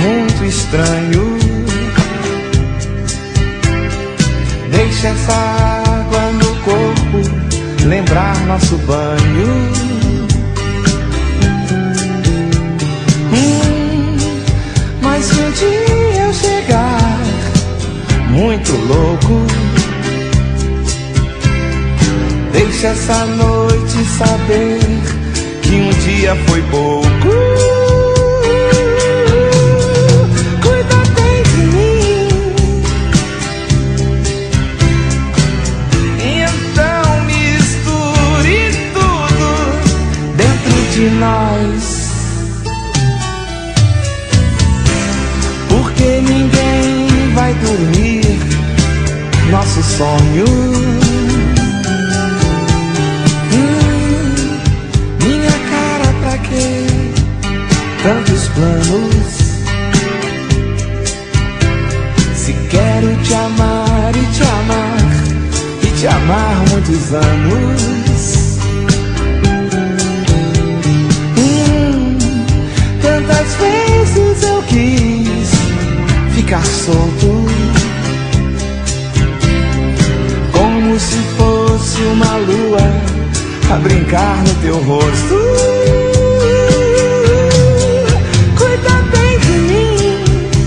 muito estranho. Deixa essa água no corpo lembrar nosso banho. Mas se um dia eu chegar muito louco, deixa essa noite saber que um dia foi pouco. Cuida bem de mim, então misture tudo dentro de nós, porque ninguém vai dormir nosso sonho. Minha cara, pra quê tantos planos? Se quero te amar e te amar e te amar muitos anos. Tantas vezes eu quis ficar solto, como se fosse uma lua a brincar no teu rosto. Cuida bem de mim,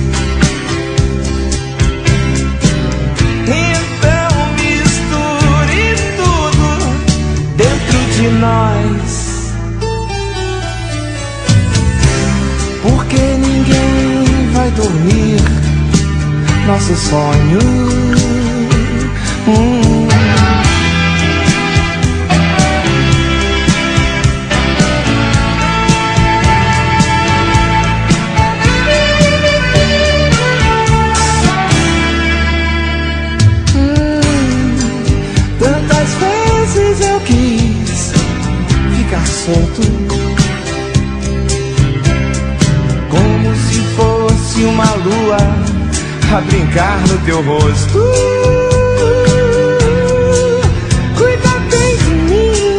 então misture tudo dentro de nós, porque ninguém vai dormir nosso sonho. Tantas vezes eu quis ficar solto, como se fosse uma lua a brincar no teu rosto. Cuida bem de mim,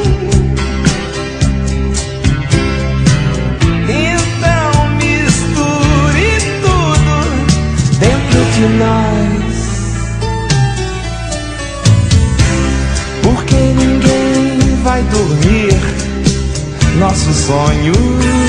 então misture tudo dentro de nós, porque ninguém vai dormir nosso sonho.